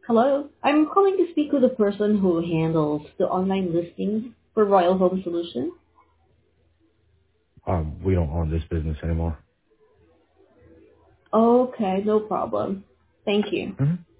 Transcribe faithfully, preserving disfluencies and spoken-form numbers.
Hello. I'm calling to speak with the person who handles the online listings for Royal Home Solutions. Um, we don't own this business anymore. Okay, no problem. Thank you. hmm